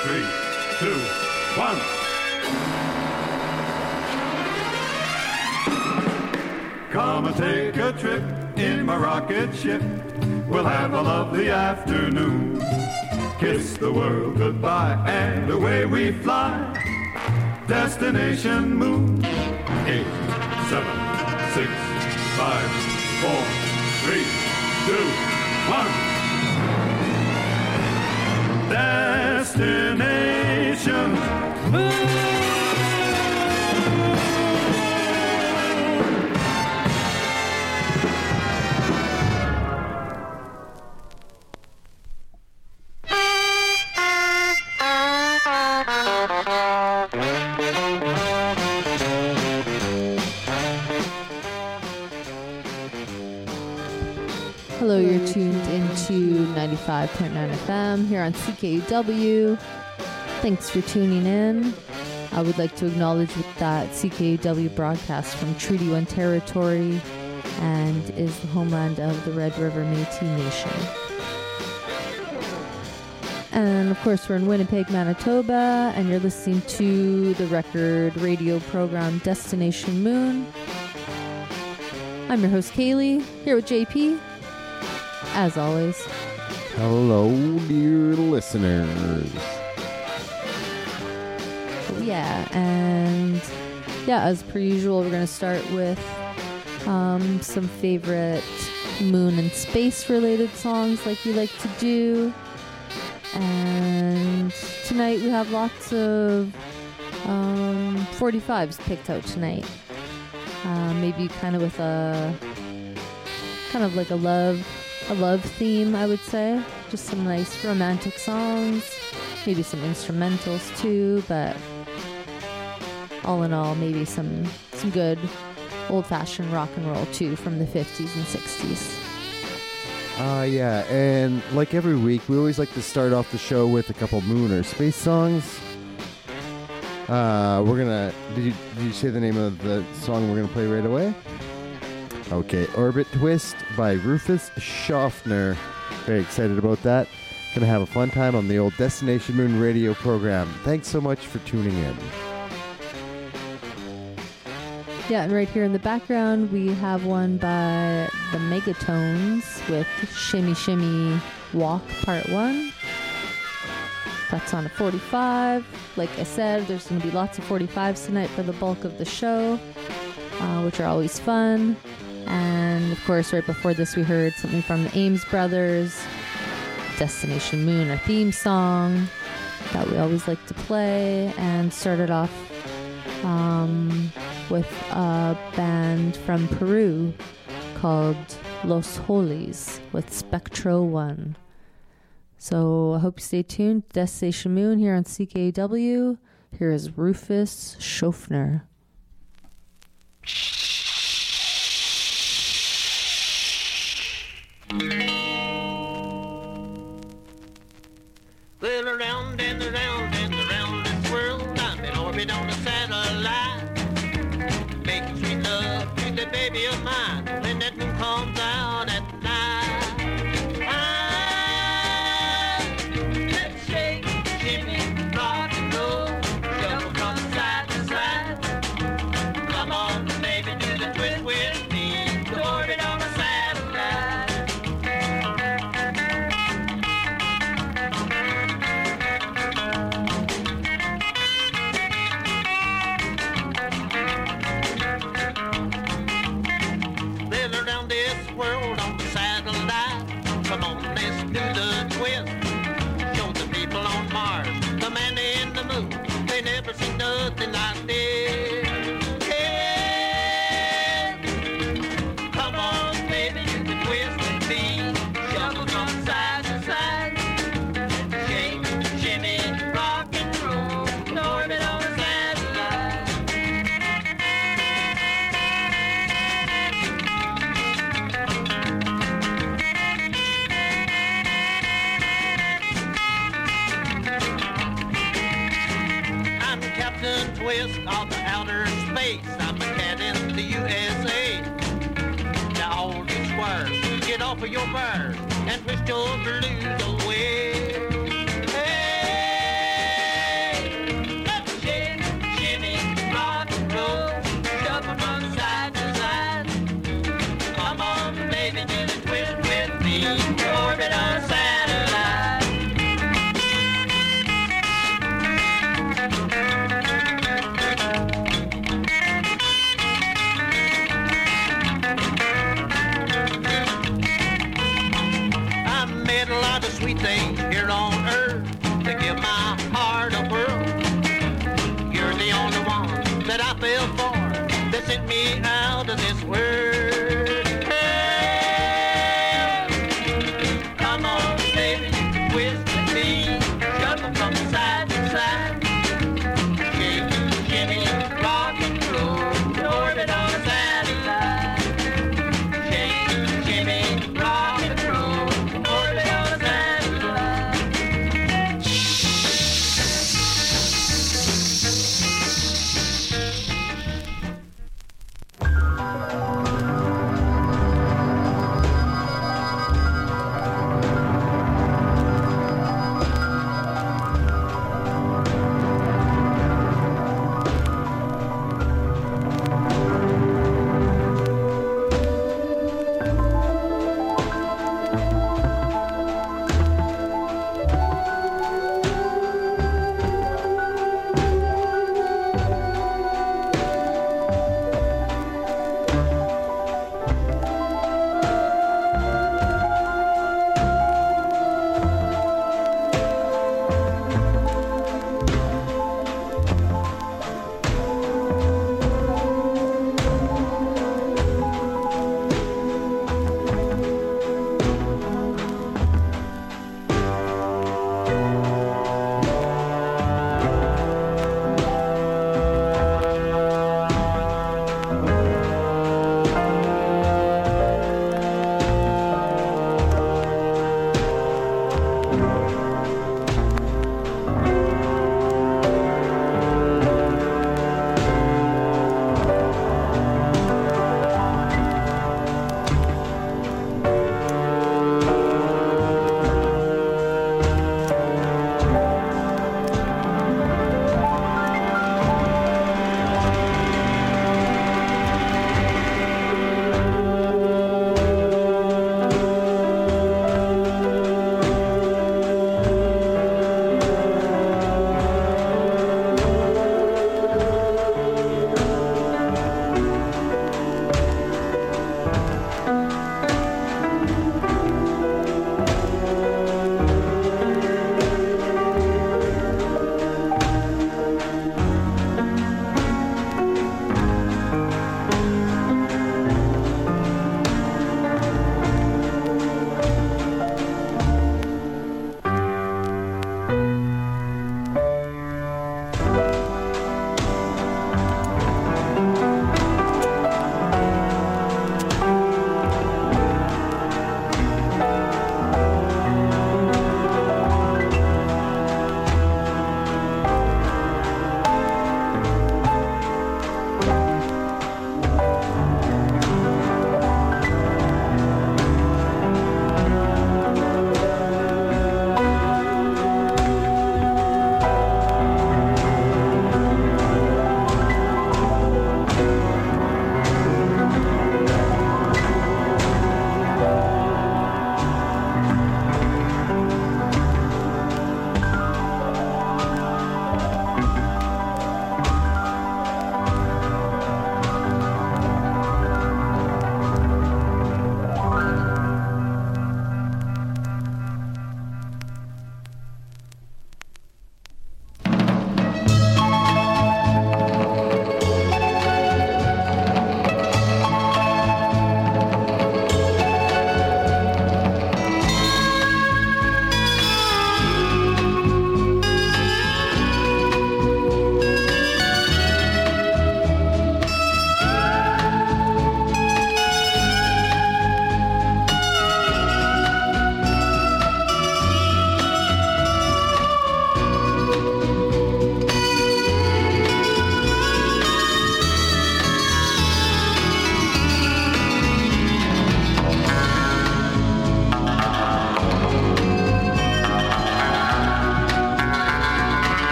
3, 2, 1. Come and take a trip in my rocket ship. We'll have a lovely afternoon. Kiss the world goodbye and away we fly. Destination Moon. 8, 7, 6, 5, 4, 3, 2, 1. Destination Moon. Hello, you're tuned into 95.9 FM here on CKUW. Thanks for tuning in. I would like to acknowledge that CKUW broadcasts from Treaty 1 territory and is the homeland of the Red River Métis Nation. And of course, we're in Winnipeg, Manitoba, and you're listening to the record radio program Destination Moon. I'm your host, Kaylee, here with JP. As always. Hello, dear listeners. As per usual, we're going to start with some favorite moon and space related songs like we like to do. And tonight we have lots of 45s picked out tonight. Maybe kind of with a love theme, I would say. Just some nice romantic songs, maybe some instrumentals too, but all in all, maybe some good old-fashioned rock and roll too from the 50s and 60s. And like every week, we always like to start off the show with a couple moon or space songs. Did you say the name of the song we're gonna play right away? Okay, Orbit Twist by Rufus Schaffner. Very excited about that. Gonna have a fun time on the old Destination Moon radio program. Thanks so much for tuning in. Yeah, and right here in the background, we have one by the Megatones with Shimmy Shimmy Walk Part 1. That's on a 45. Like I said, there's going to be lots of 45s tonight for the bulk of the show, which are always fun. And of course, right before this, we heard something from the Ames Brothers, Destination Moon, our theme song that we always like to play, and started off with a band from Peru called Los Holis with Spectro One. So I hope you stay tuned. Destination Moon here on CKW. Here is Rufus Schaffner. Well, around and around and around this world, I'm in orbit on a satellite, making sweet love to the baby of mine when that moon comes out at night. Let's shake, shimmy, rock and roll, shuffle from side to side. Come on, baby, do the twist with me, the orbit on a satellite. Come on, let's do the twist. Show the people on Mars, the man in the moon. They never seen nothing like this. Yeah. Come on, baby, you can twist with me. Shuffle from side to side. Shake, shimmy, rock and roll. Orbit on a satellite. Twist of the outer space. I'm a cat in the USA. Now hold your swerve, get off of your bird, and twist your blues away. Hey, sweet thing here on earth to give my heart a whirl. You're the only one that I fell for that sent me out of this world. Hey, come on, baby, twist with me, shuffle from side to side. Shake, shimmy, rock and roll, orbit on a satellite. Shake, shimmy, rock and roll, orbit on a satellite.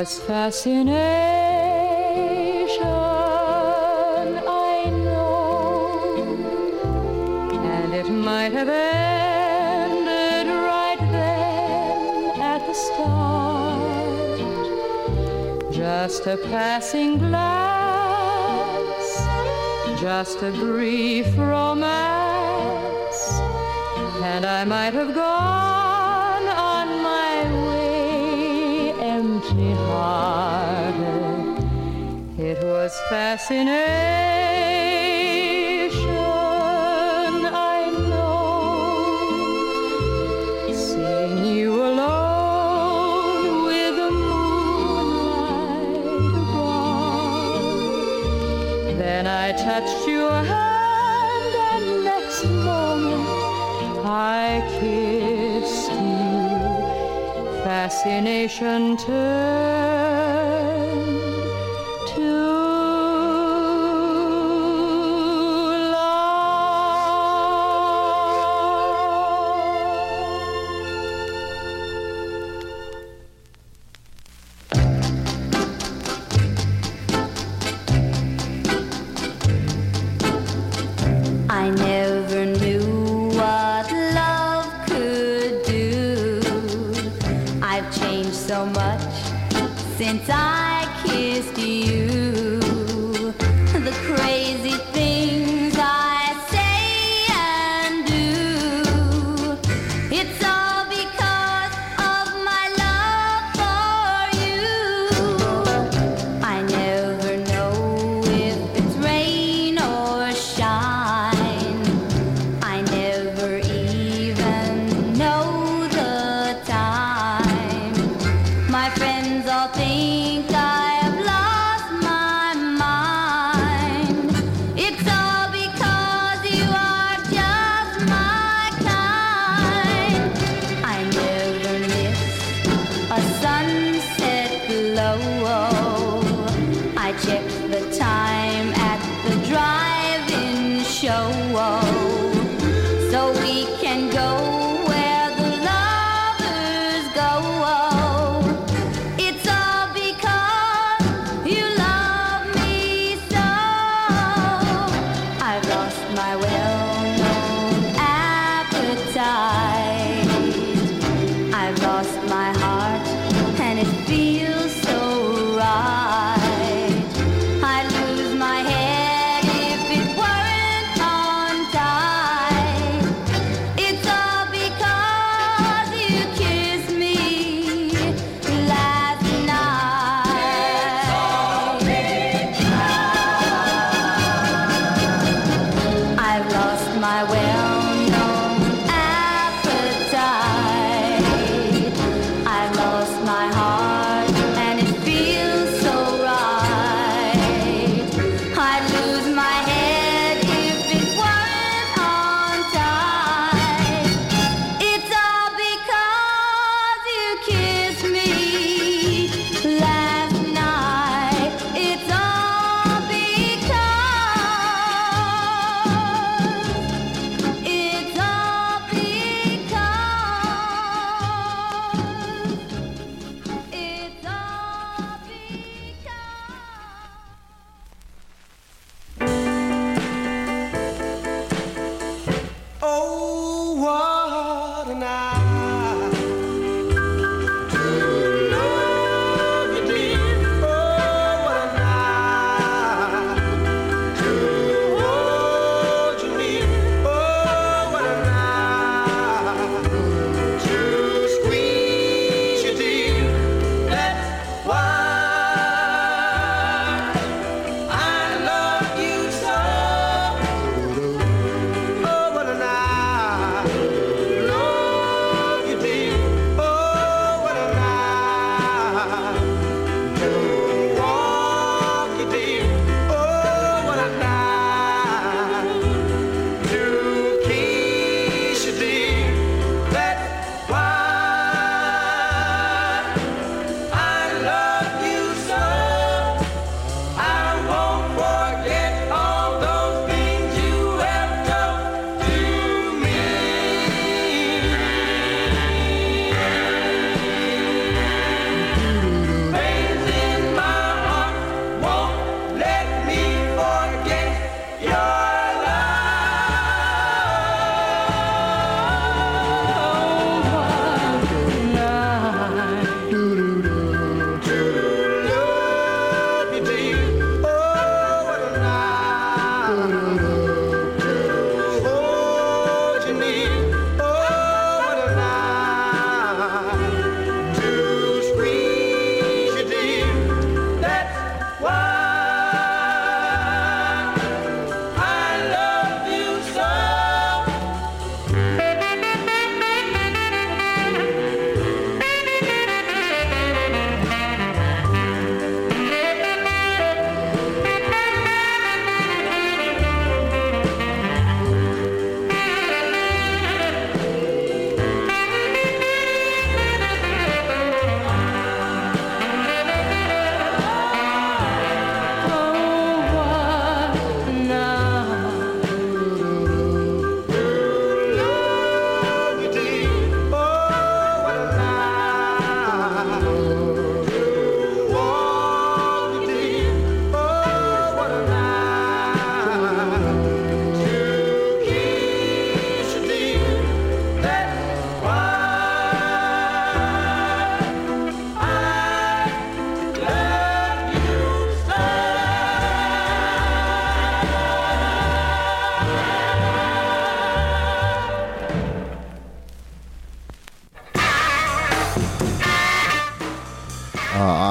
was fascination, I know, and it might have ended right then at the start. Just a passing glance, just a brief romance, and I might have gone on my way empty-hearted. It was fascination, I know, seeing you alone with the moonlight above. Then I touched your hand, and next moment I kissed you. Fascination turned to I never knew what love could do. I've changed so much since I kissed you. The crazy things I say and do, it's all because of my love for you. I never know if it's rain or shine. I never even know the time. My friends all think I have lost my mind. It's all because you are just my kind. I never miss a sunset glow. I check the time at the drive-in show, so we can go where the lovers go. It's all because you love me so. I've lost my well-known appetite. I've lost my heart, and it feels so right. I lose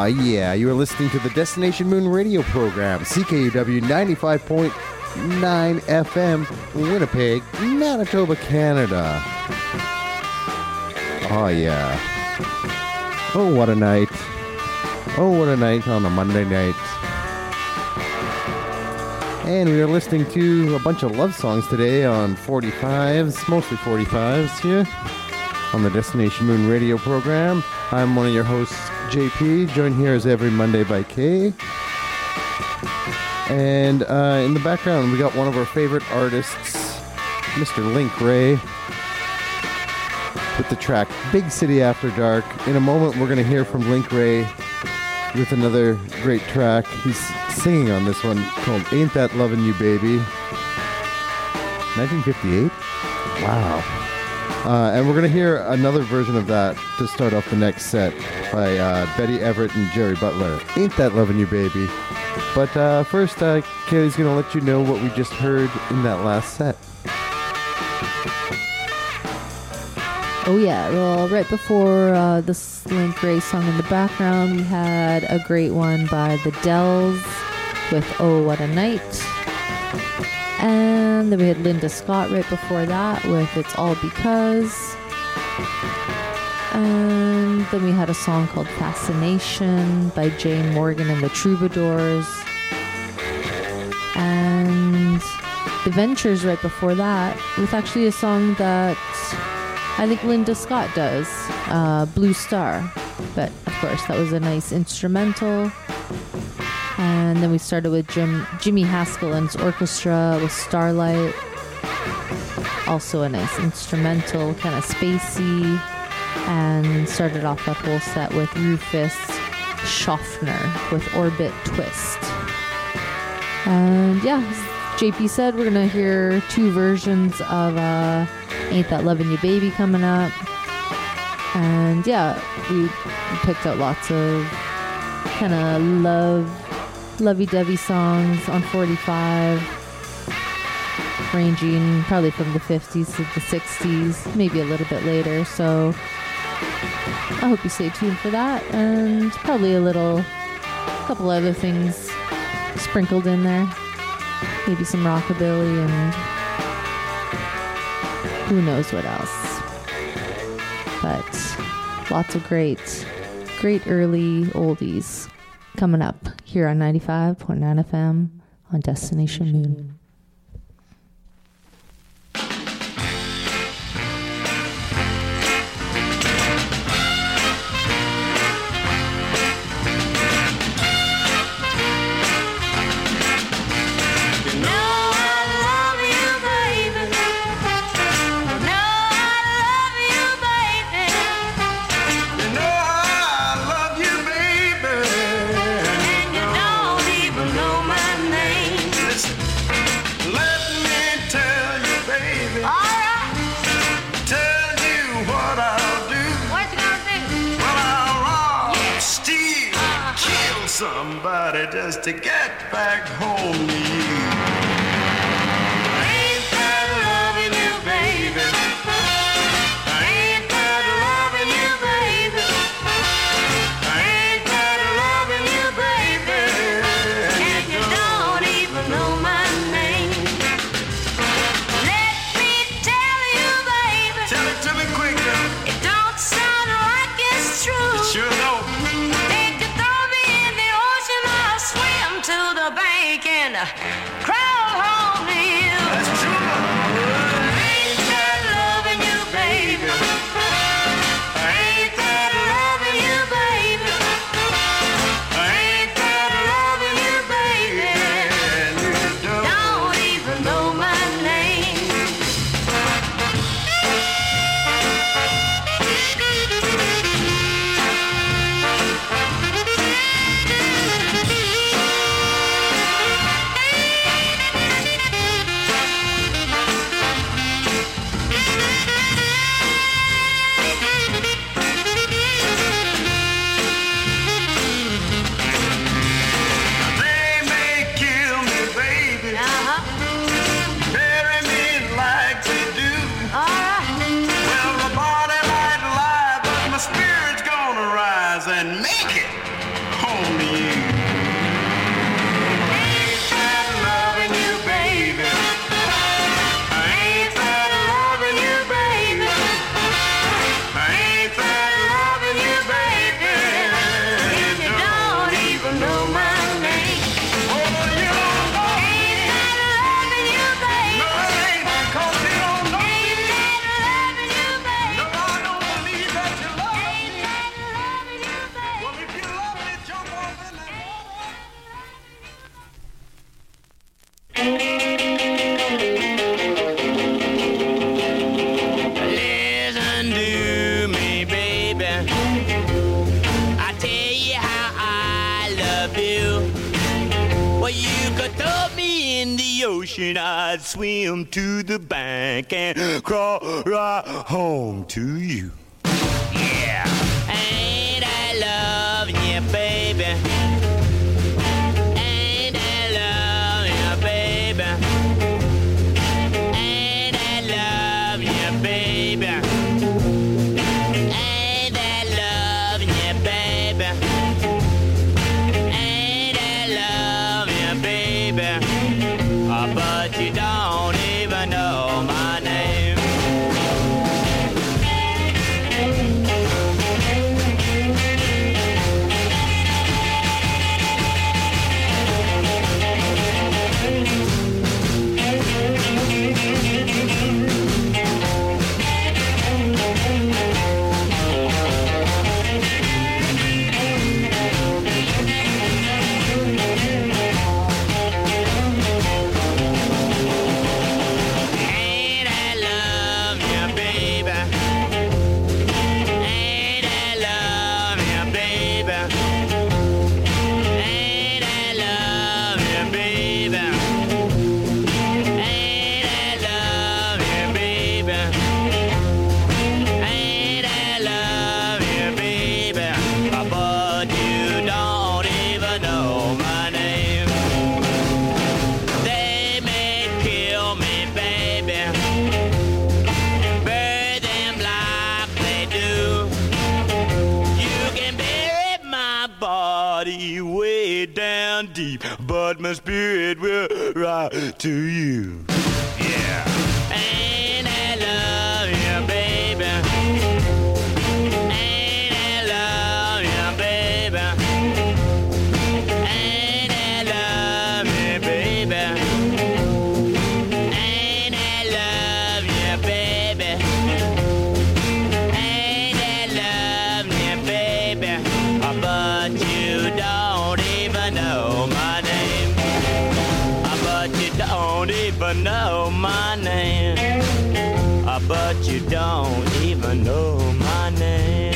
Aw, yeah, you are listening to the Destination Moon radio program, CKUW 95.9 FM, Winnipeg, Manitoba, Canada. Oh, yeah. Oh, what a night. Oh, what a night on a Monday night. And we are listening to a bunch of love songs today on 45s, mostly 45s here, on the Destination Moon radio program. I'm one of your hosts, JP, joined here as every Monday by Kay. And in the background, we got one of our favorite artists, Mr. Link Ray, with the track Big City After Dark. In a moment, we're going to hear from Link Ray with another great track. He's singing on this one called Ain't That Lovin' You Baby. 1958? Wow. And we're going to hear another version of that to start off the next set by Betty Everett and Jerry Butler. Ain't That Lovin' You Baby. But first, Kaylee's going to let you know what we just heard in that last set. Oh yeah, well, right before this Link Ray song in the background, we had a great one by the Dells with Oh What a Night. And then we had Linda Scott right before that with It's All Because. And then we had a song called Fascination by Jane Morgan and the Troubadours. And The Ventures right before that with actually a song that I think Linda Scott does, Blue Star. But of course, that was a nice instrumental. And then we started with Jimmy Haskell and his orchestra with Starlight. Also a nice instrumental, kind of spacey. And started off that whole set with Rufus Schaffner with Orbit Twist. And yeah, as JP said, we're going to hear two versions of Ain't That Lovin' You Baby coming up. And yeah, we picked out lots of kind of lovey-dovey songs on 45, ranging probably from the 50s to the 60s, maybe a little bit later. So I hope you stay tuned for that, and probably a couple other things sprinkled in there. Maybe some rockabilly and who knows what else. But lots of great early oldies coming up here on 95.9 FM on Destination Moon. Somebody just to get back home to you. Ain't that loving you, baby? Ain't that loving you, baby? Ain't that loving you, baby? And you don't even know my name. Let me tell you, baby. Tell it to me quick, girl. It don't sound like it's true. It sure don't. To the bank and crawl home to you. That's true. Ain't that loving you, baby? Ain't that loving you, baby? Ain't that loving you, baby? And you don't even know my name. could throw me in the ocean, I'd swim to the bank and crawl right home to you. Yeah. Ain't I loving you, baby? Ain't I loving you, baby? Ain't I loving you, baby? Ain't I loving you, baby? Ain't I loving you, baby? But you don't even know my name. Ain't I love you, baby? Ain't I love you, baby? Ain't I love you, baby? Ain't I love you, baby? Ain't I love you, baby? But you don't even know my name. They may kill me, baby, bury them like they do. You can bury my body way down deep, but my spirit will rise to you. Yeah. Ain't I love you, baby? Ain't I love you, baby? Ain't I love you, baby? Ain't I love you, baby? Ain't I love you, baby? But you don't even know my name. But you don't even know my name. But you don't even know my name.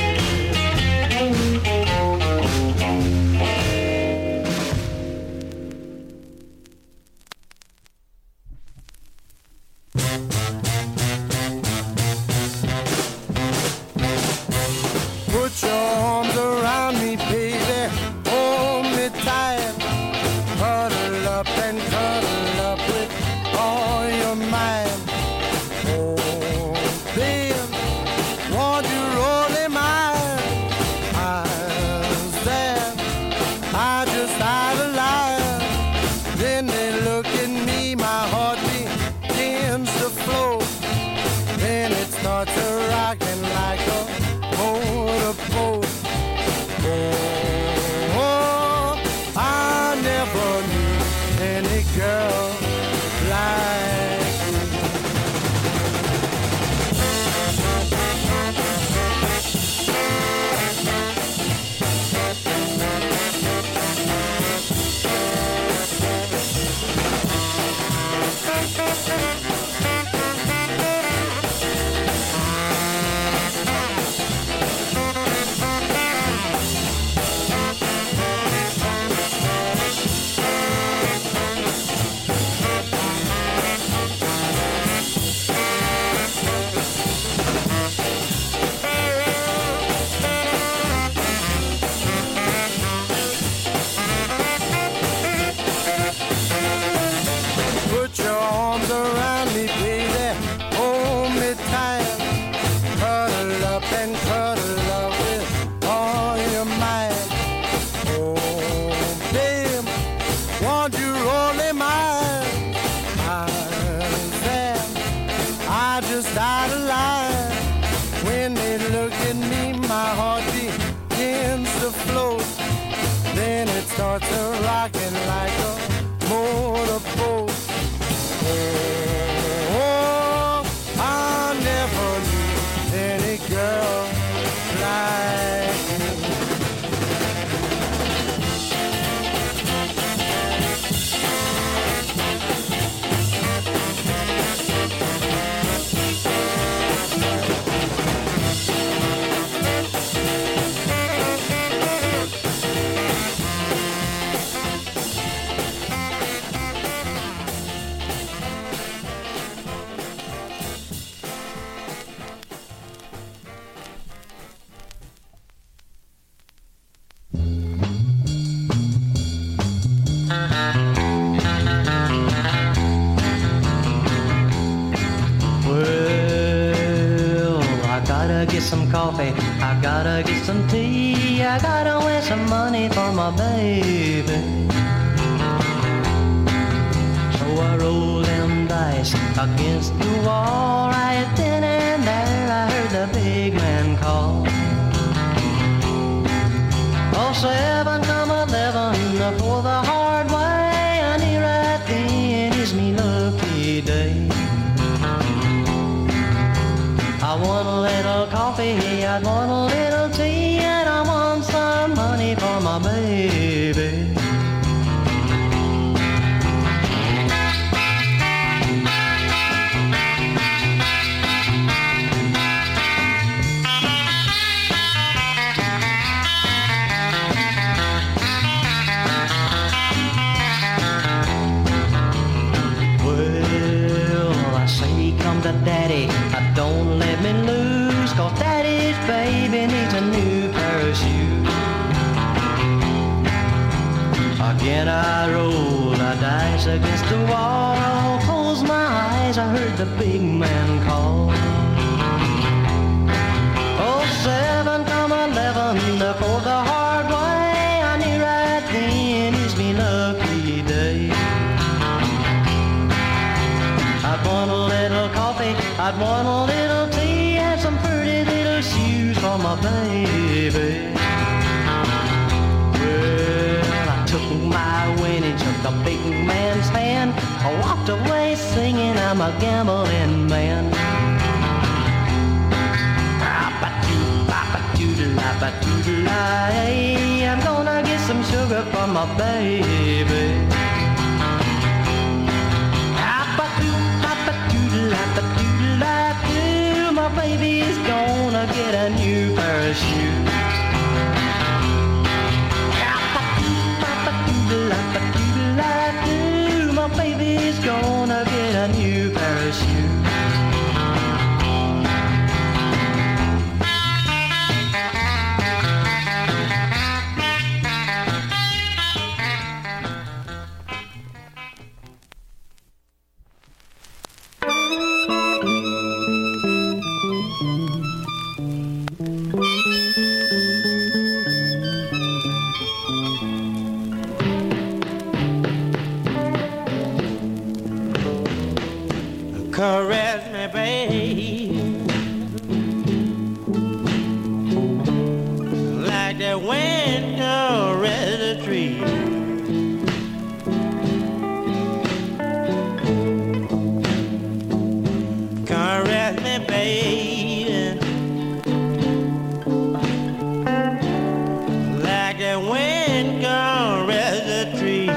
Put your arms around me, baby. Hold me tight. Cuddle up and cuddle up with all your might. Oh, babe, won't you roll in my eyes there? I just out of line. Then they look at me, my heart begins to flow. Then it starts to rocking like a motorboat. Oh, I never knew any girl like you. Put your arms around me, baby. Hold me tight. Cuddle up and cuddle up with all your might. Oh, babe, won't you roll in my eyes there? I just out of line. When they look at me, my heart begins to float. Then it starts to rocking like a motorboat. Oh, I never knew any girl like you. some coffee, I gotta get some tea, I gotta win some money for my baby. So I roll them dice against the wall. Right then and there I heard the big man call. Oh, 7 come 11 for the hard way, and here right then is me lucky day. I want a little coffee, I want a little tea, and I want some money for my baby. Daddy, don't let me lose, 'cause Daddy's baby needs a new pair of shoes. Again I roll the dice against the wall. I'll close my eyes, I heard the big man call. Oh, 7 come 11 for the hard way, I knew right then is me lucky day. I'd want a little coffee, I'd want a little tea, and some pretty little shoes for my baby. Well, I took my winnings, shook the big man's hand, I walked away singing, I'm a gambling man. I'm gonna get some sugar for my baby. My baby's gonna get a new pair of shoes. My baby's gonna get a new pair of shoes. Caress me, babe, like the wind caress the tree. Caress me, babe, like the wind caress the tree.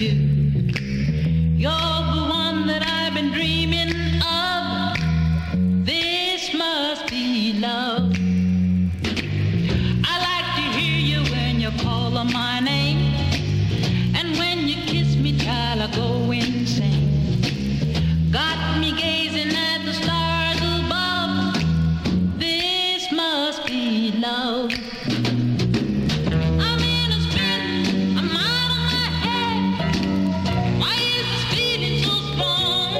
you. You're the one that I've been dreaming of. This must be love. I like to hear you when you call on my name. And when you kiss me, child, I go insane. Got me gazing at the stars above. This must be love. I'm in a spin, I'm out of my head. Why is this feeling so strong?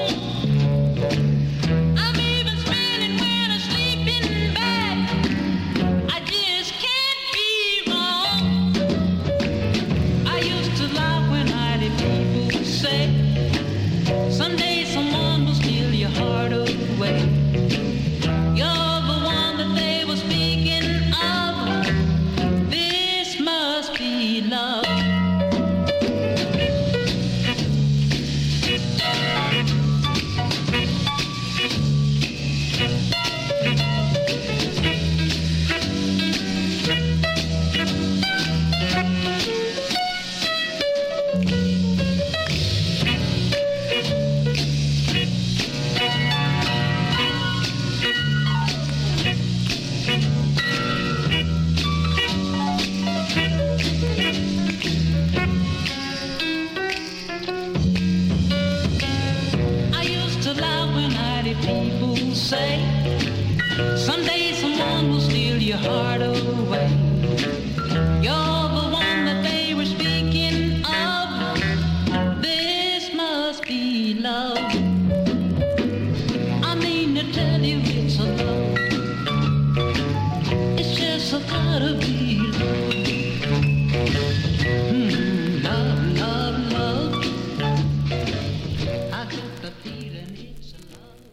I'm even spinning when I sleep in bed. I just can't be wrong. I used to laugh when I did people say, someday someone will steal your heart away. You're the one that they were speaking of. This must be love. I used to laugh when I did people say, someday someone will steal your heart away. You're the one that they were speaking of. This must be love. I mean to tell you it's a love. It's just a gotta be love. Love, love, love. I get the feeling it's a love.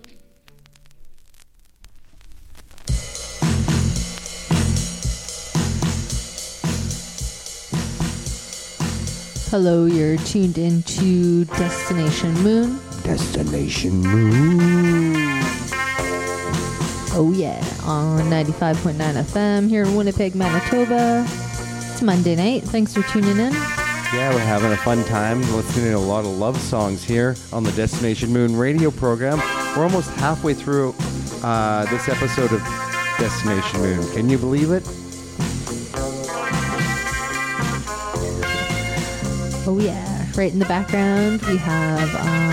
Hello, you're tuned into Destination Moon. Destination Moon. Oh yeah, on 95.9 FM here in Winnipeg, Manitoba. It's Monday night. Thanks for tuning in. Yeah, we're having a fun time listening to a lot of love songs here on the Destination Moon radio program. We're almost halfway through this episode of Destination Moon. Can you believe it? Oh yeah, right in the background we have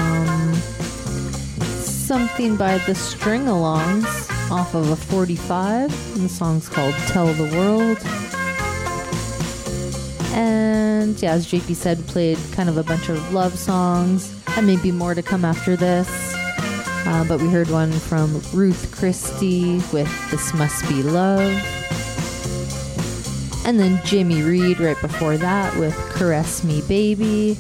something by the String-Alongs off of a 45, and the song's called Tell the World. And yeah, as JP said, we played kind of a bunch of love songs, and maybe more to come after this. But we heard one from Ruth Christie with This Must Be Love. And then Jimmy Reed right before that with Caress Me Baby.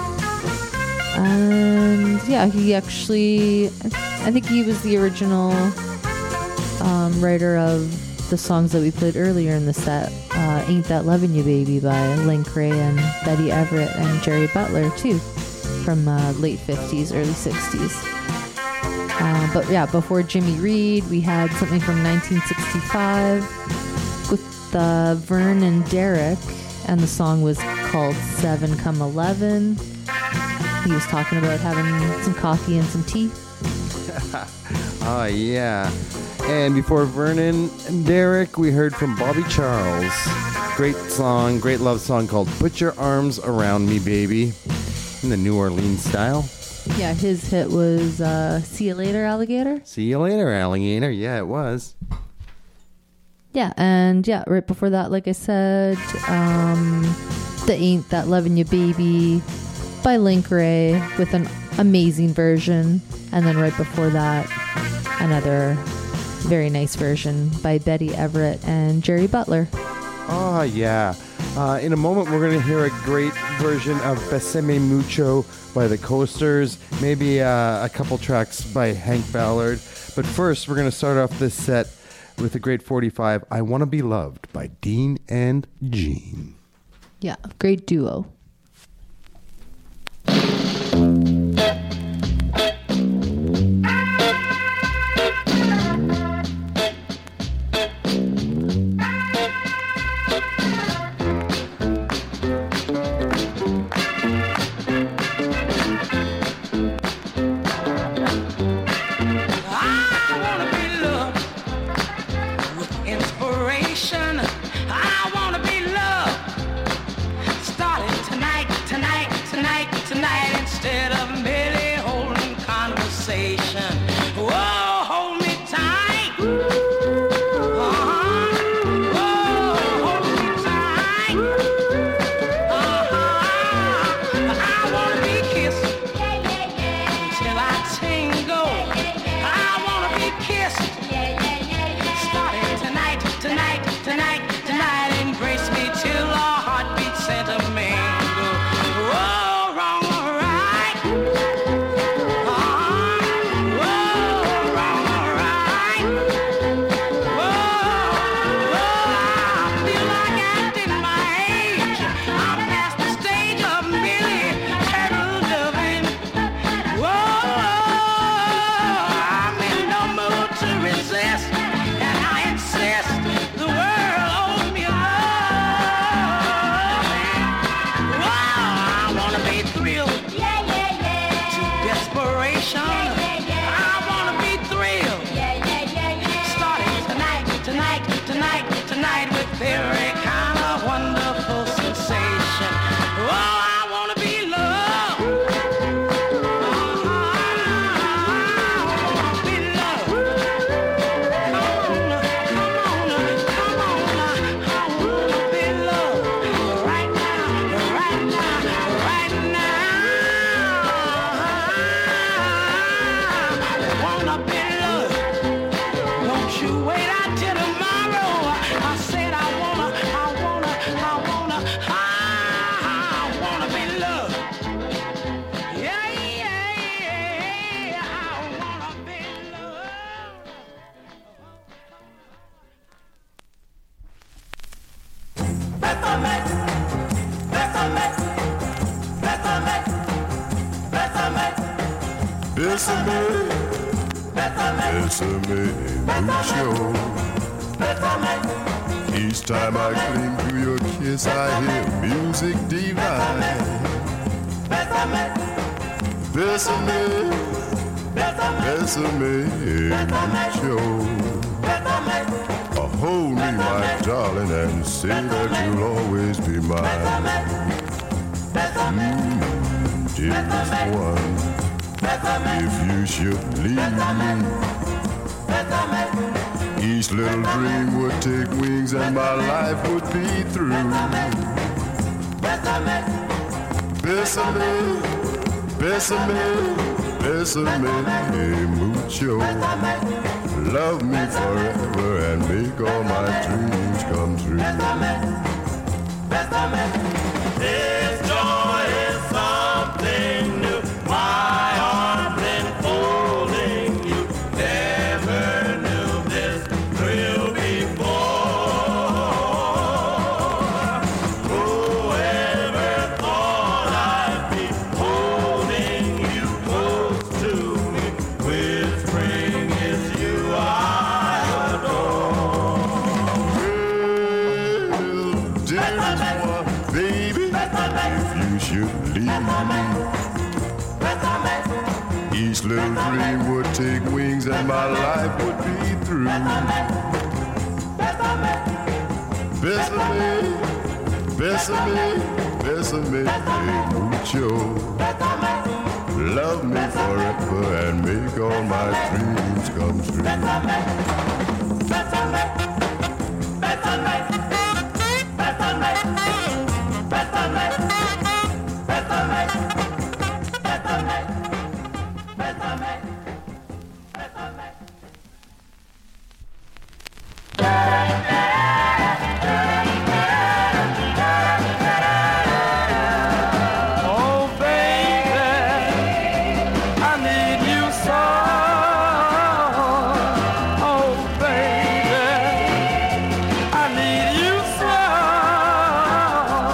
And yeah, he actually, I think he was the original writer of the songs that we played earlier in the set. Ain't That Lovin' You Baby by Link Ray and Betty Everett and Jerry Butler too, from late 50s, early 60s. But yeah, before Jimmy Reed, we had something from 1965 with Vern and Derek, and the song was called 7 Come 11. He was talking about having some coffee and some tea. Oh, yeah. And before Vernon and Derek, we heard from Bobby Charles. Great song, great love song called Put Your Arms Around Me, Baby, in the New Orleans style. Yeah, his hit was See You Later, Alligator. See you later, alligator. Yeah, it was. Yeah, and yeah, right before that, like I said, the Ain't That Lovin' You Baby by Link Ray with an amazing version. And then right before that, another very nice version by Betty Everett and Jerry Butler. Oh, yeah. In a moment, we're going to hear a great version of Besame Mucho by the Coasters, maybe a couple tracks by Hank Ballard. But first, we're going to start off this set with a great 45, I Want to Be Loved by Dean and Jean. Yeah, great duo. instead of merely holding conversation. Whoa, hold me tight. Whoa, hold me tight. I wanna be kissed till I tingle. I wanna be kissed. Starting tonight, tonight, tonight, tonight. Embrace me till our heartbeats sentimental. Whoa, wrong or right. Whoa, wrong or right. Whoa, I feel like acting my age. I'm past the stage of merely casual loving. Whoa, I'm in no mood to resist, and I insist the world owes me love. Whoa, I wanna be thrilled to desperation. I wanna be thrilled. Starting tonight, tonight, tonight, tonight with every kind of wonderful sensation. Oh, I wanna be loved. I wanna be loved. Come on, I wanna be loved. Right now, right now, right now. I wanna be loved. Won't you wait until tomorrow? I said I wanna be loved. Yeah, I wanna be loved. Bésame mucho. Each time I cling to your kiss, I hear music divine. Bésame, bésame mucho. Hold me, my darling, and say that you'll always be mine. Dearest one, if you should leave me, each little dream would take wings and my life would be through. Bésame, bésame, bésame mucho. Love me forever and make all my dreams come true. This joy is something new. My arms enfolding you. Never knew this thrill before. Whoever thought I'd be holding you close to me, whispering it's you I adore. Dearest one, baby, if you should leave me, each little dream would take wings and my life would be through. Bésame, bésame, bésame mucho. Love me forever and make all my dreams come true. Oh, baby, I need you so. Oh, baby, I need you so.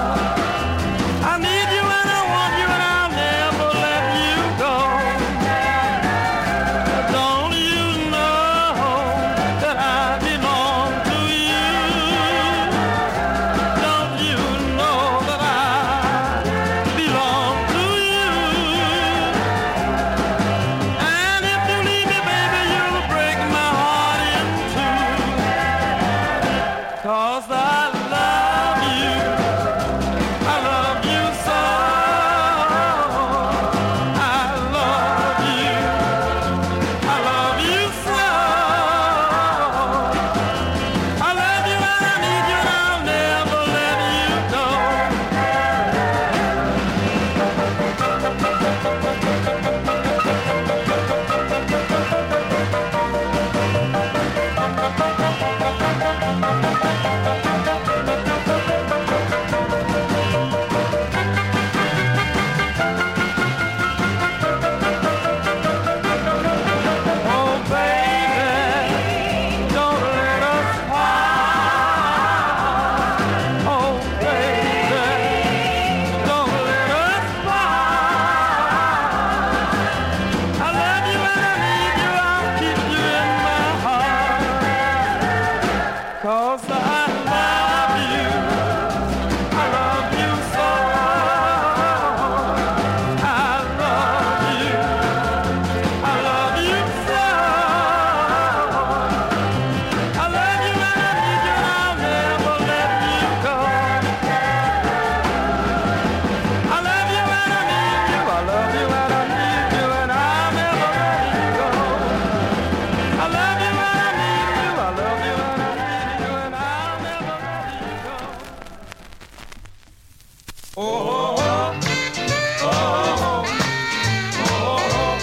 Oh, oh, oh, oh, oh, oh.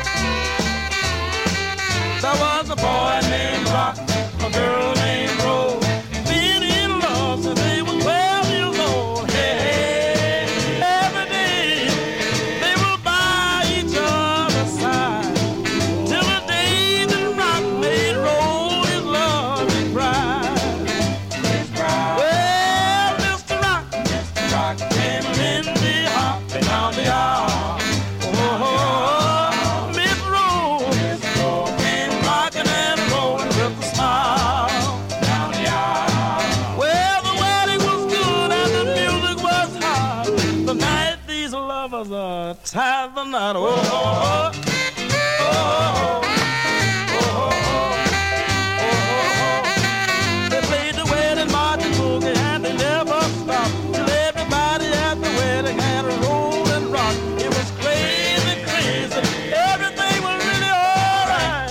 There was a boy named Rock, a girl named Rose, being in love since they were 12 years old. Hey, hey, every day they will by each other's side till the day that Rock made Rose his lovely bride. Well, Mr. Rock came Lindy hopping down the aisle. Oh, Miss Rose came rocking and rolling with a smile down the aisle. Well, the wedding was good and the music was hot. The night these lovers are tied the knot. Oh, oh, oh, oh, they played the wedding marching boogie and they never stopped till everybody at the wedding had a roll and rock. It was crazy, crazy. Everything was really alright.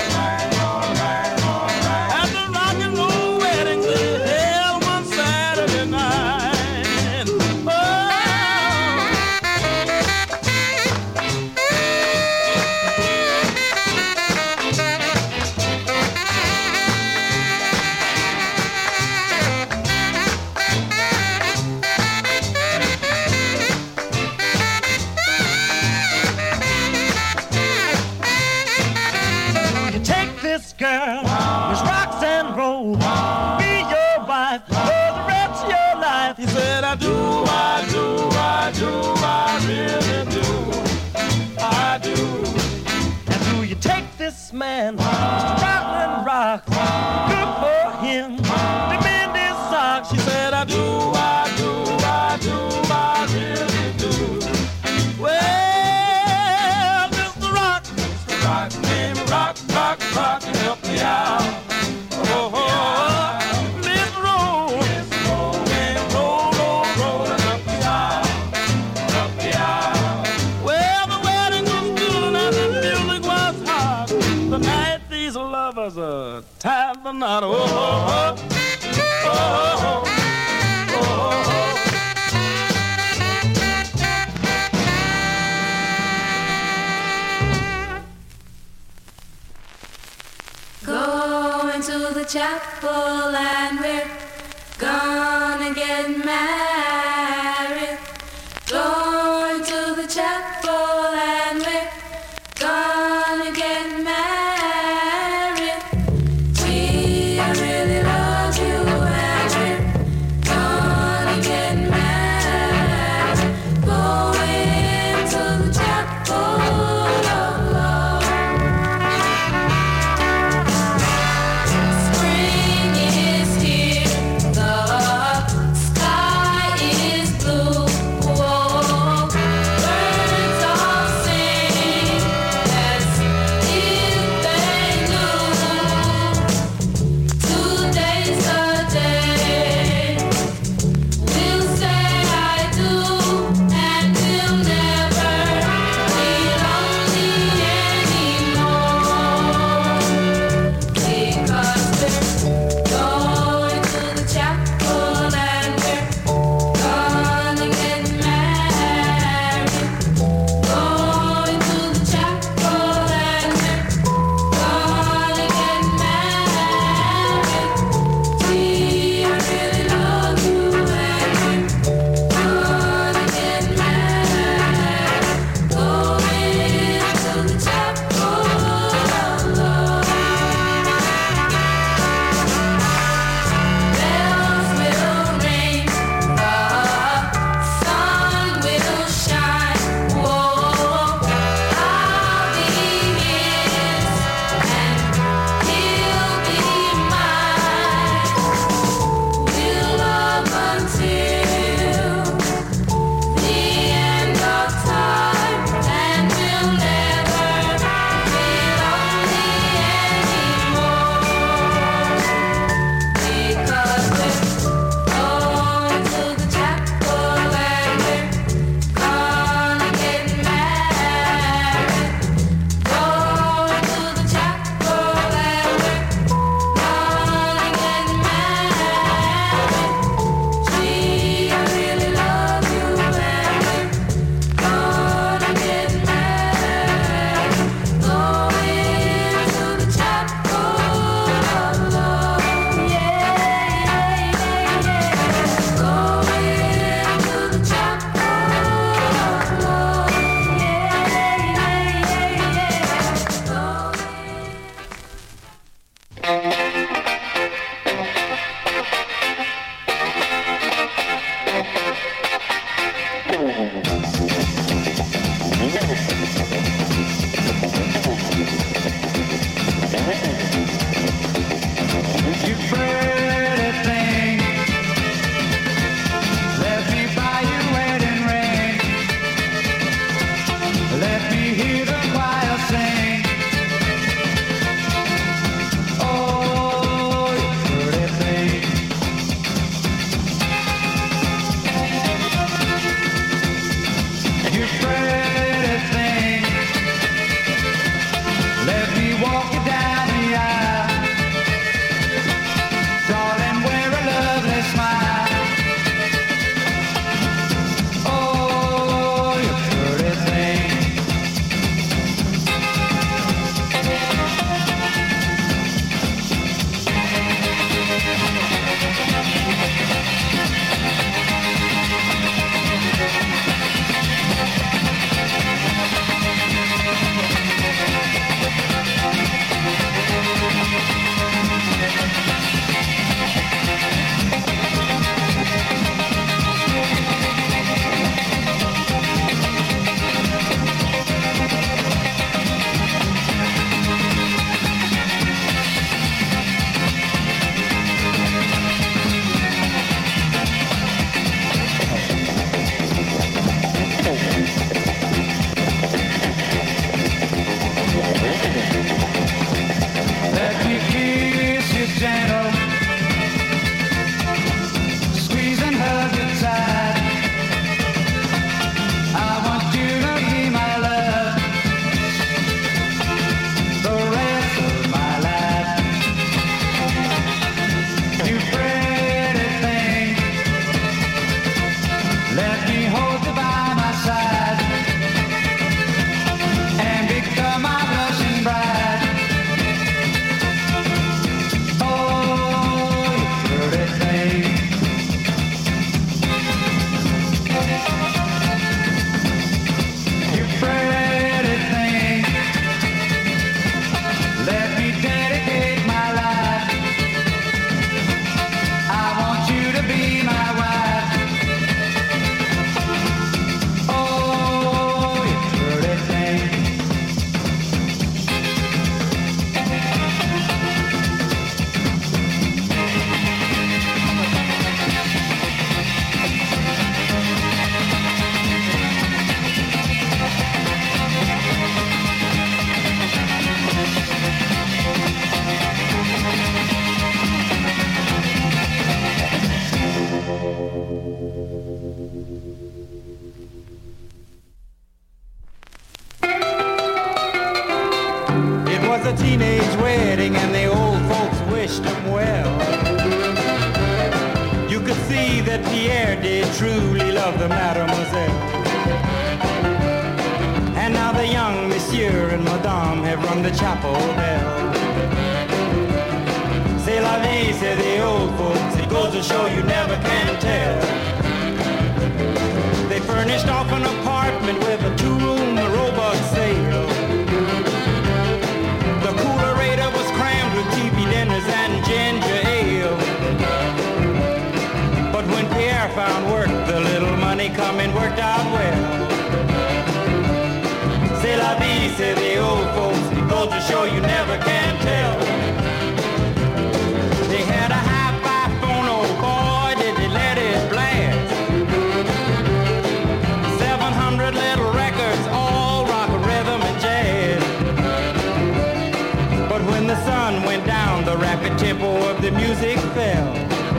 At the rock and roll wedding they held one Saturday night. Oh. You take this girl, Miss Rocks and Roll, be your wife for the rest of your life. He said, I do, I do, I do, I really do, I do. And do you take this man, Mr. Rockland Rock, good for him to mend his socks? She said, I do, I do, I do, I really do. Well, Mr. Rock came rock, rock, rock, and help me out. Oh, oh, Miss Roll came roll, roll, roll, and help me out, help me out. Well, the wedding was good and the music was hot. The night these lovers tied the knot. Oh, oh, oh, oh, oh, oh, oh. Going to the chapel and we're gonna get married. Going to the chapel and we're gonna get married. We really love you and we're gonna get married. Going to the chapel of love. Spring is here, the sky You pretty thing, let me buy you wedding ring. Let me hear the choir sing. Oh, you pretty thing. You pretty thing, let me walk you down the aisle. Darling, wear a lovely smile. Oh, you pretty thing. Let me kiss you gentle, squeeze and hug you tight. I want you to be my love the rest of my life. You pretty thing, let me hold you by my side and become my blushing bride. Oh, you pretty thing. You pretty thing, let me dedicate my life. I want you to be my wife. Oh, you pretty thing. It was a teenage wedding and the old folks wished him well. You could see that Pierre did truly love the mademoiselle. And now the young monsieur and madame have rung the chapel bell. C'est la vie, say the old folks, it goes to show you never can tell. They furnished off an apartment with a two-room robot sale. The coolerator was crammed with TV dinners and ginger ale. But when Pierre found work, the little money coming worked out well. C'est la vie, say the old folks, it goes to show you never can tell. They had a hi-fi phone, oh boy, did they let it blast. 700 little records, all rock, rhythm, and jazz. But when the sun went down, the rapid tempo of the music fell.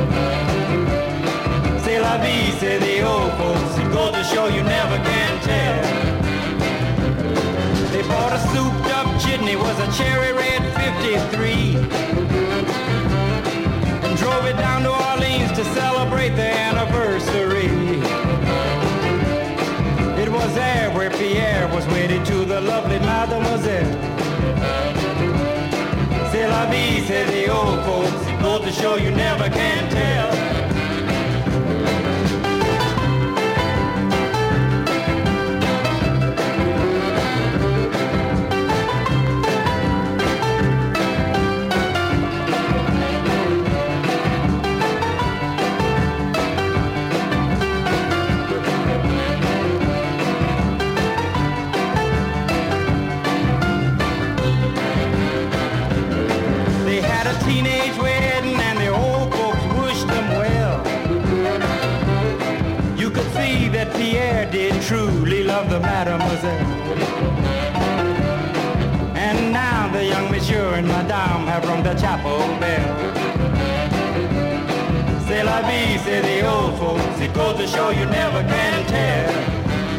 C'est la vie, say the old folks, it goes to show you never can tell. They bought a souped up chitney, was a cherry red 53, and drove it down to Orleans to celebrate the anniversary. It was there where Pierre was wedded to the lovely mademoiselle. C'est la vie, say the old folks, it goes to show you never can tell. see that Pierre did truly love the mademoiselle. And now the young monsieur and madame have rung the chapel bell. C'est la vie, say the old folks. It goes to show you never can tell.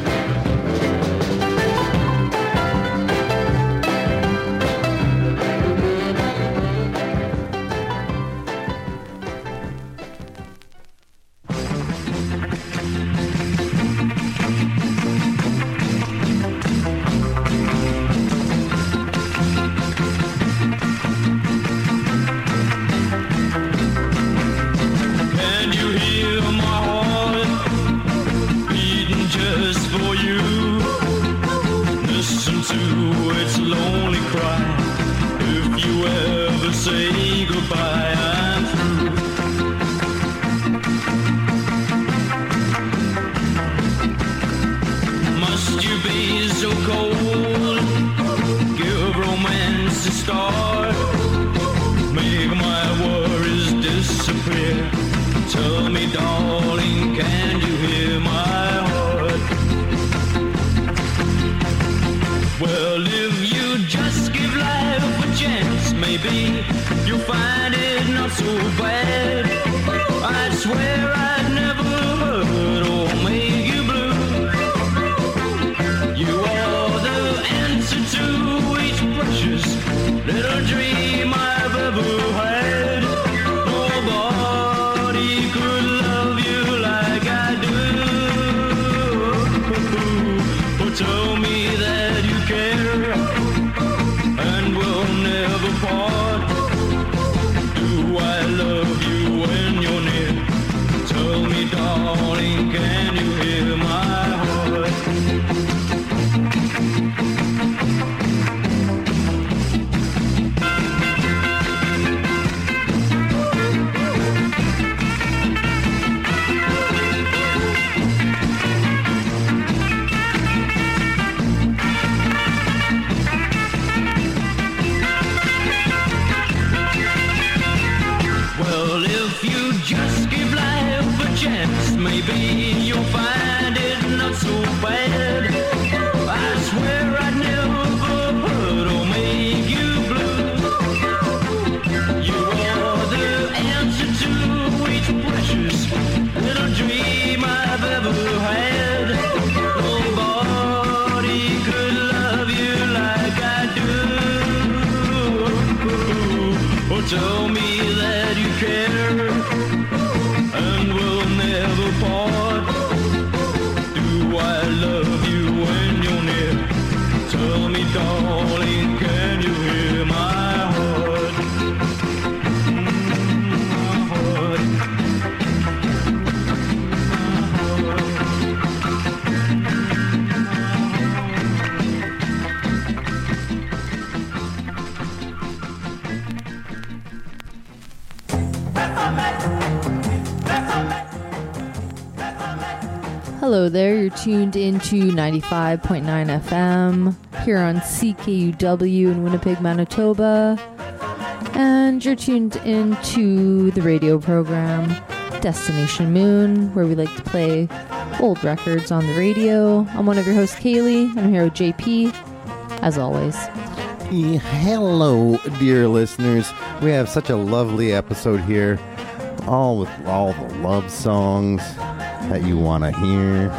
Hello there, you're tuned into 95.9 FM here on CKUW in Winnipeg, Manitoba. And you're tuned into the radio program Destination Moon, where we like to play old records on the radio. I'm one of your hosts, Kaylee, and I'm here with JP, as always. Hello, dear listeners. We have such a lovely episode here, all with all the love songs that you want to hear.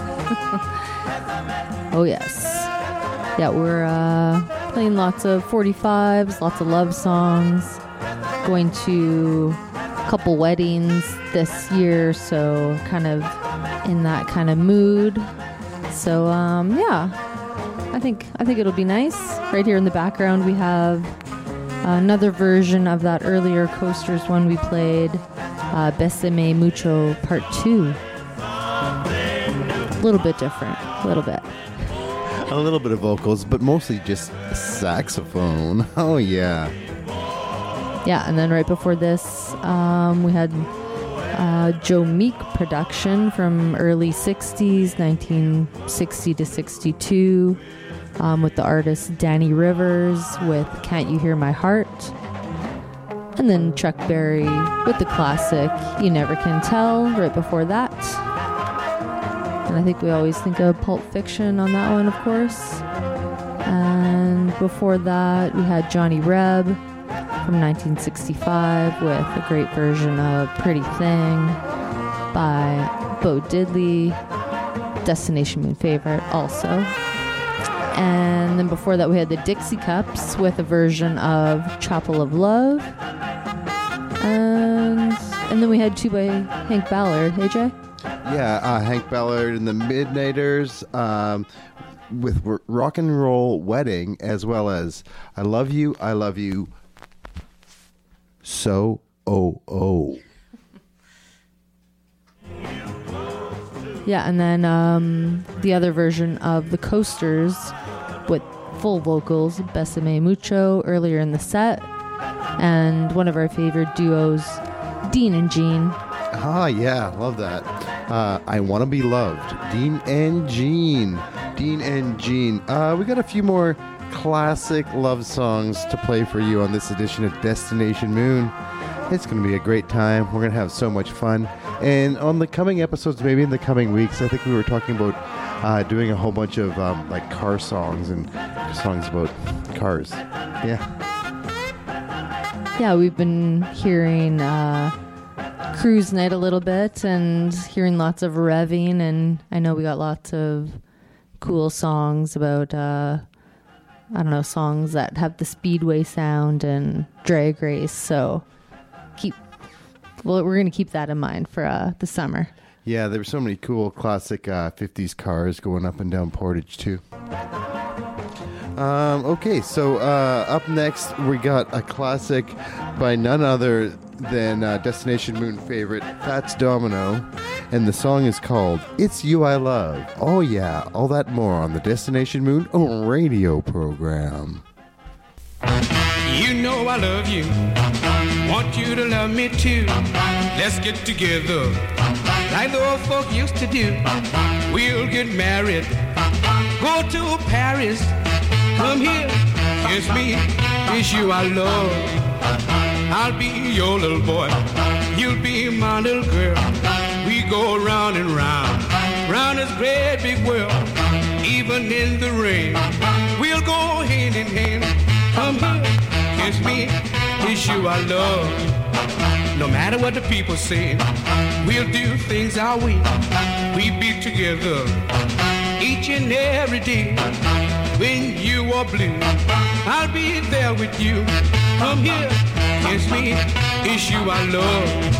Oh, yes. Yeah, we're playing lots of 45s, lots of love songs, going to a couple weddings this year, so kind of in that kind of mood. So, yeah, I think it'll be nice. Right here in the background, we have another version of that earlier Coasters one we played, Besame Mucho Part 2. A little bit different, a little bit. A little bit of vocals, but mostly just saxophone. Oh, yeah. Yeah, and then right before this, we had Joe Meek production from early 60s, 1960 to 62, with the artist Danny Rivers with Can't You Hear My Heart? And then Chuck Berry with the classic You Never Can Tell right before that. And I think we always think of Pulp Fiction on that one, of course. And before that, we had Johnny Reb from 1965 with a great version of Pretty Thing by Bo Diddley, Destination Moon favorite also. And then before that, we had the Dixie Cups with a version of Chapel of Love. And then we had two by Hank Ballard. Hey, Jay? Yeah, Hank Ballard and the Midnighters with Rock and Roll Wedding, as well as I Love You, So, oh. Yeah, and then the other version of the Coasters with full vocals, Besame Mucho, earlier in the set. And one of our favorite duos, Dean and Jean. Ah, yeah, love that. I Want to Be Loved. Dean and Jean. We got a few more classic love songs to play for you on this edition of Destination Moon. It's going to be a great time. We're going to have so much fun. And on the coming episodes, maybe in the coming weeks, I think we were talking about doing a whole bunch of like car songs and songs about cars. Yeah, we've been hearing Cruise Night a little bit and hearing lots of revving, and I know we got lots of cool songs about, songs that have the Speedway sound and drag race, so we're going to keep that in mind for the summer. Yeah, there were so many cool classic 50s cars going up and down Portage, too. Okay, so up next, we got a classic by none other than Destination Moon favorite, Fats Domino, and the song is called It's You I Love. Oh yeah, all that more on the Destination Moon radio program. You know I love you, want you to love me too. Let's get together like the old folk used to do. We'll get married, go to Paris. Come here, kiss me, it's you I love. I'll be your little boy, you'll be my little girl. We go round and round, round this great big world. Even in the rain, we'll go hand in hand. Come here, kiss me, it's you I love. No matter what the people say, we'll do things our way. We be together each and every day. When you are blue, I'll be there with you. Come here, kiss me, it's you I love.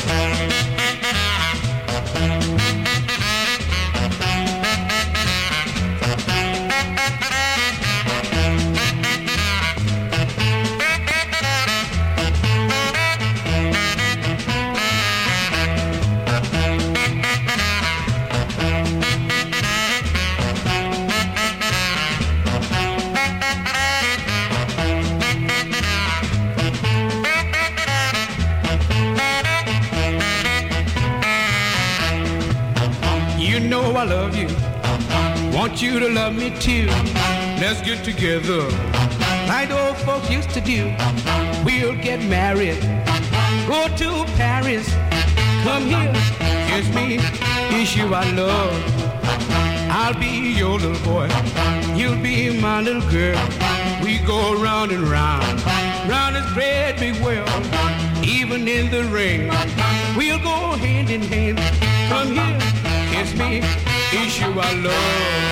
I love you, want you to love me too. Let's get together like the old folks used to do. We'll get married, go to Paris. Come here, kiss me, it's you I love. I'll be your little boy, you'll be my little girl. We go round and round, round this great big world. Even in the rain, we'll go hand in hand. Come here, kiss me, it's you I love.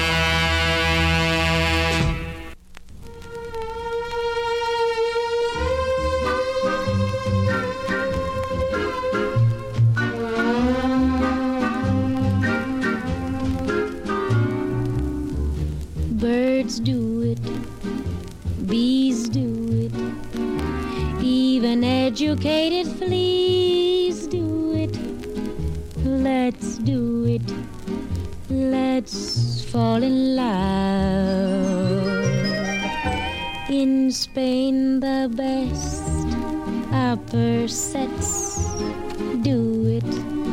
Birds do it, bees do it, even educated fleas do it. Let's do it, let's fall in love. In Spain the best upper sets do it.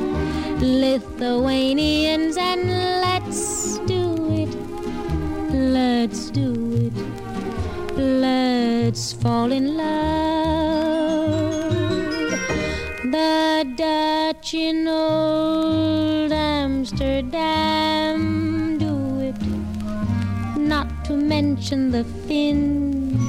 Lithuanians and let's do it. Let's do it, let's fall in love. The Dutch in old Amsterdam Amsterdam, do it. Not to mention the Finns,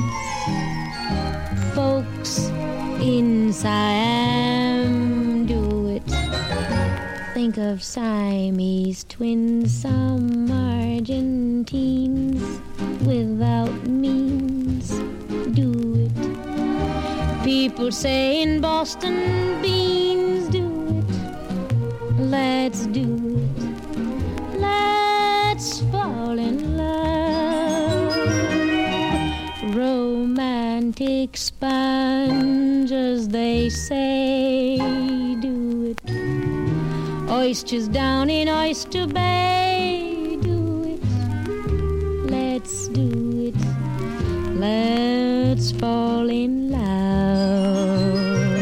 folks in Siam, do it. Think of Siamese twins, some Argentines without means, do it. People say in Boston beans, do it. Let's do it. Let's fall in love. Romantic sponges, they say, do it. Oysters down in Oyster Bay, do it. Let's do it. Let's fall in love.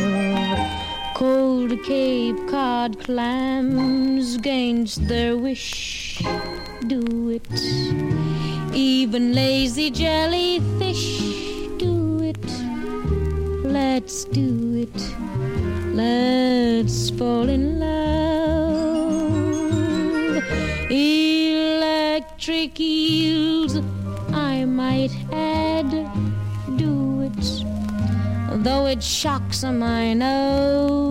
Cold Cape Cod clams against their wish, do it. Even lazy jellyfish, do it. Let's do it. Let's fall in love. Electric eels, I might add, do it. Though it shocks 'em, I know.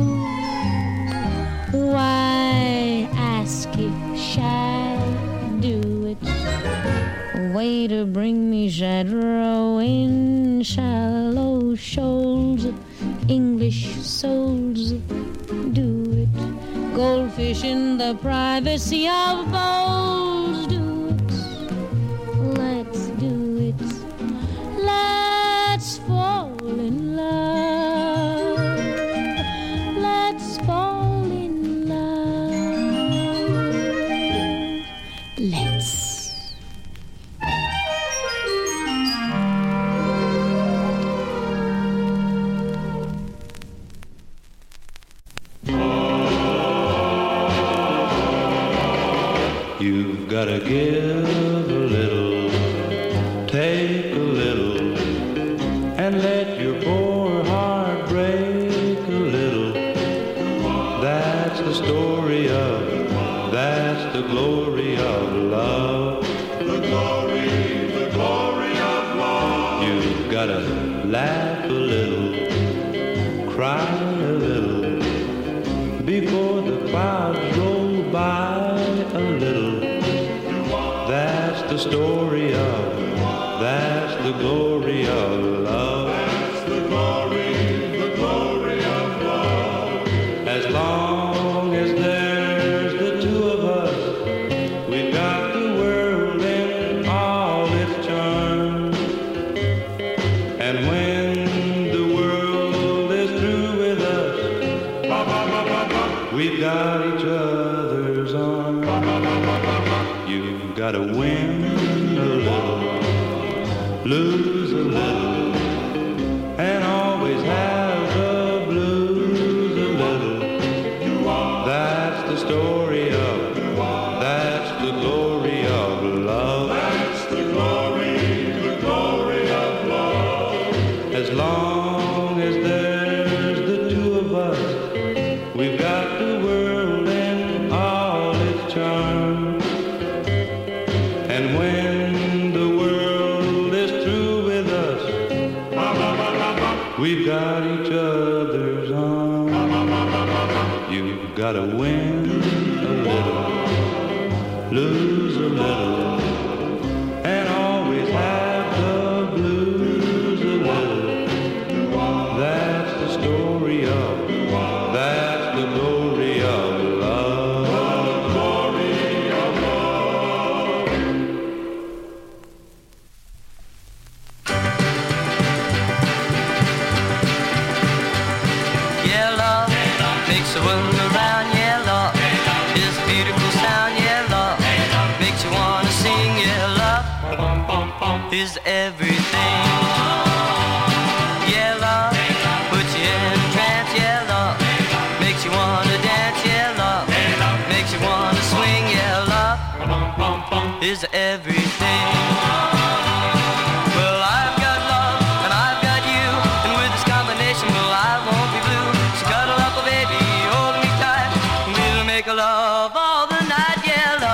Why ask if shall do it? Waiter, bring me Jadro in shallow shoals, English souls, do it. Goldfish in the privacy of bowls, do it. Let's do it. Let's fall in love. Let's fall in love. Let's. You've gotta give a little, take a little, and let your poor heart break a little. That's the story of, that's the glory of love. The glory of love. You've gotta laugh a little, cry a little, before the clouds roll by a little. That's the story of, that's the glory of love. That's the glory of love. As long as there's the two of us, we've got the world in all its charm. And when the world is through with us, we've got each other's arms. You've got to win a little, lose a little, and always have the blues a little. That's the story of, that's the glory of love. That's the glory of love. As long as there's the two of us, we've got the world in all its charm. And when the world is through with us, we've got each other's arms. You've got to win a little, lose a little, and always have the blues a little. That's the story of, that's the glory of love. The glory of love. Yeah, love makes the world go round. Yeah, love is a beautiful sound. Yeah, love makes you wanna sing. Yeah, love is everything. Yeah, love puts you in a trance. Yeah, love makes you wanna dance. Yeah, love makes you wanna swing. Yeah, love is everything. Well, I've got love and I've got you, and with this combination, well, I won't be blue. So cuddle up, oh baby, hold me tight, and we'll make love all the night. Yeah, love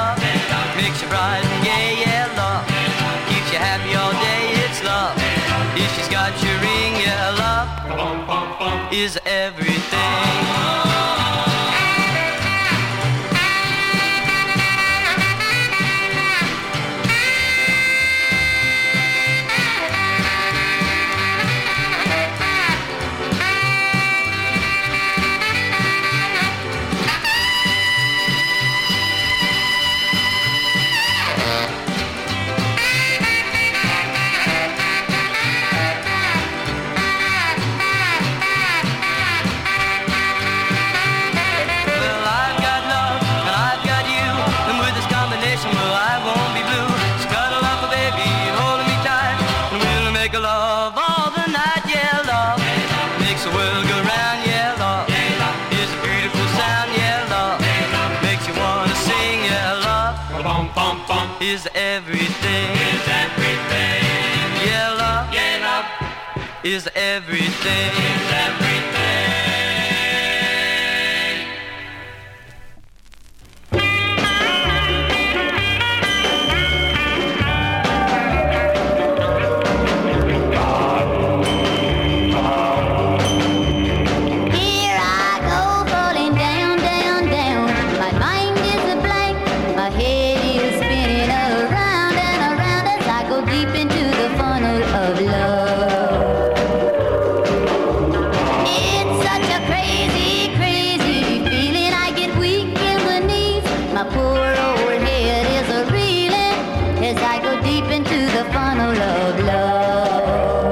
well, I won't be blue. So cuddle up, baby, hold me tight, and we'll make love all the night. Yeah, love makes the world go round. Yeah, love is a beautiful sound. Yeah, love makes you wanna sing. Yeah, love is everything. Yeah, love is everything. Here I go, falling down, down, down. My mind is a blank. My head is spinning around and around as I go deep into the funnel of love. It's such a crazy, crazy feeling. I get weak in the knees. My poor old head is a reeling as I go deep into the funnel of love.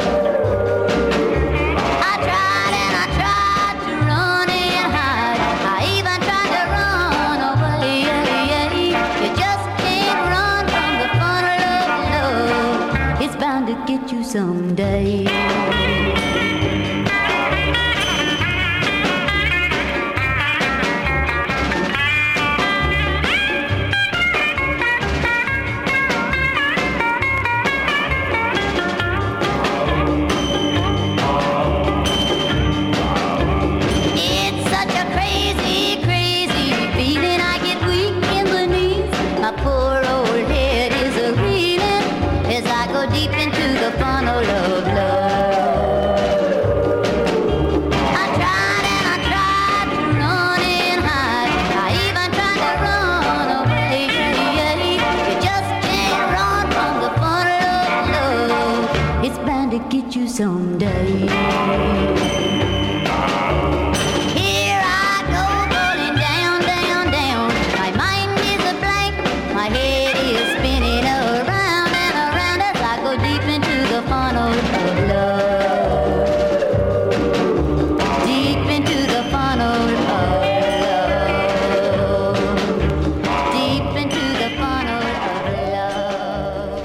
I tried and I tried to run and hide. I even tried to run away. You just can't run from the funnel of love. It's bound to get you someday. It's such a crazy, crazy feeling. I get weak in the knees. My poor old head is a reeling as I go deep into the funnel of love. I tried and I tried to run and hide. I even tried to run away. You just can't run from the funnel of love. It's bound to get you someday. Here I go, falling down, down, down. My mind is a blank. My head is spinning around and around as I go deep into the funnel of love. Deep into the funnel of love. Deep into the funnel of love.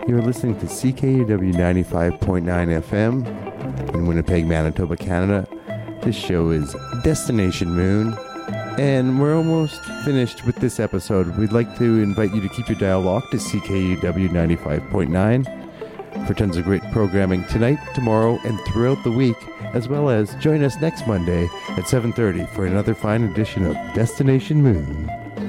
You're listening to CKUW 95.9 FM in Winnipeg, Manitoba, Canada. This show is Destination Moon, and we're almost finished with this episode. We'd like to invite you to keep your dial locked to CKUW 95.9 for tons of great programming tonight, tomorrow, and throughout the week, as well as join us next Monday at 7:30 for another fine edition of Destination Moon.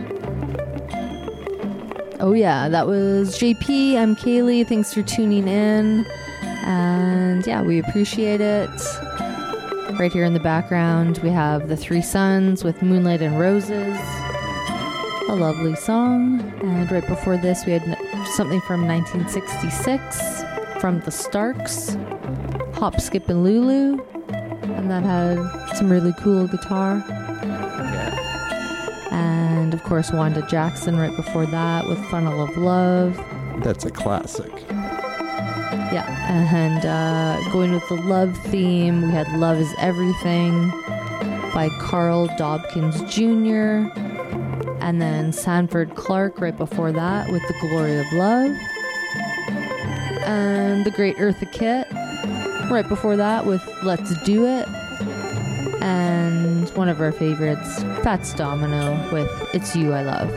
Oh yeah, that was JP. I'm Kaylee. Thanks for tuning in. And yeah, we appreciate it. Right here in the background, we have The Three Sons with Moonlight and Roses. A lovely song. And right before this, we had something from 1966 from The Starks, Hop, Skip, and Lulu. And that had some really cool guitar. And of course, Wanda Jackson right before that with Funnel of Love. That's a classic. Yeah, and going with the love theme, we had Love is Everything by Carl Dobkins Jr. And then Sanford Clark right before that with The Glory of Love. And the great Eartha Kitt right before that with Let's Do It. And one of our favorites, Fats Domino with It's You I Love.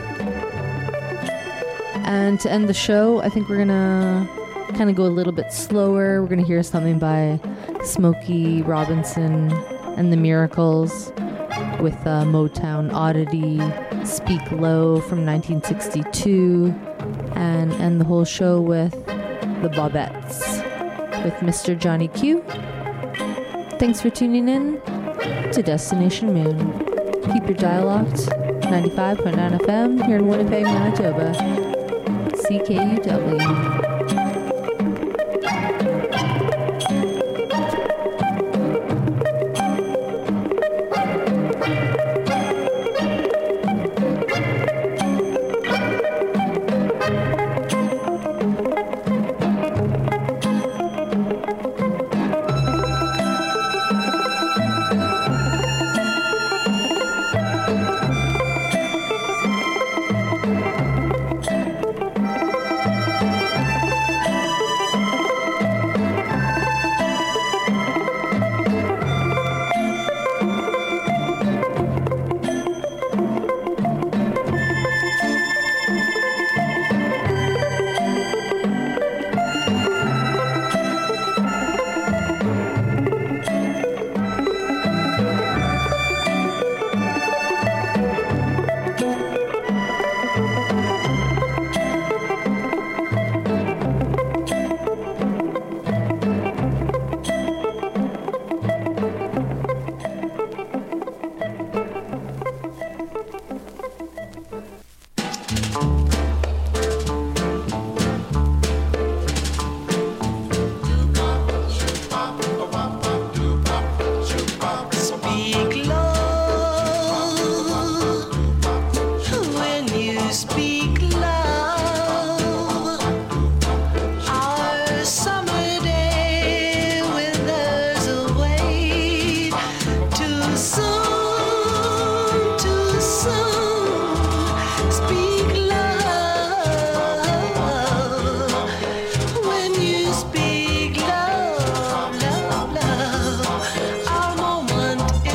And to end the show, I think we're gonna kind of go a little bit slower. We're gonna hear something by Smokey Robinson and the Miracles with Motown Oddity, Speak Low from 1962, and end the whole show with the Bobettes with Mr. Johnny Q. Thanks for tuning in to Destination Moon. Keep your dial locked. 95.9 FM here in Winnipeg, Manitoba. CKUW.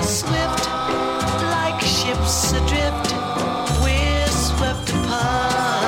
Adrift, we're swept apart.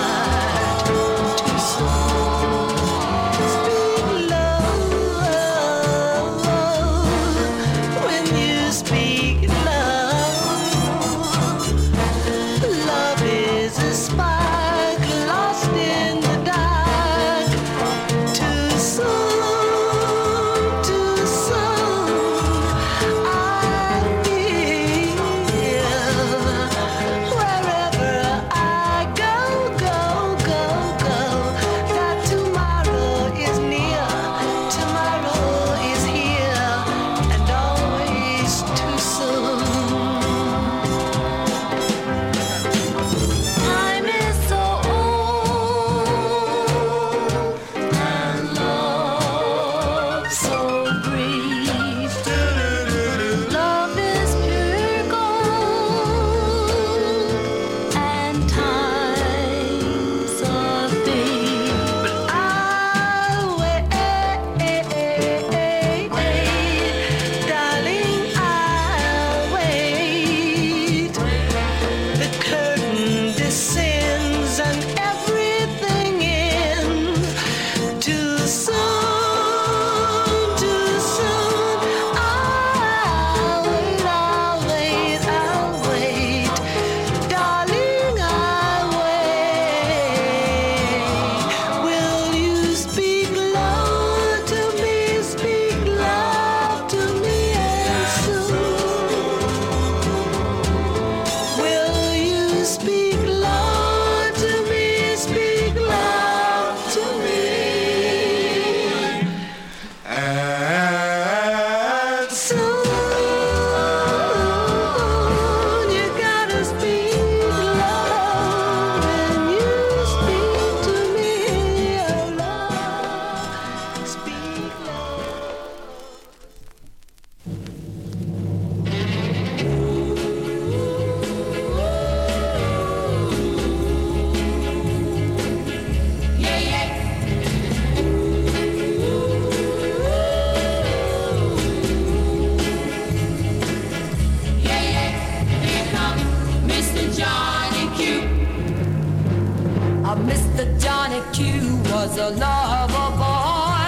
Mr. Johnny Q was a lover boy.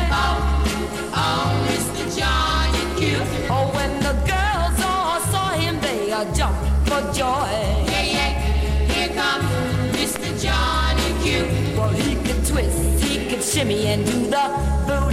Oh, Mr. Johnny Q. Oh, when the girls all saw him, they jumped for joy. Yeah, yeah, here comes Mr. Johnny Q. Well, he could twist, he could shimmy and do the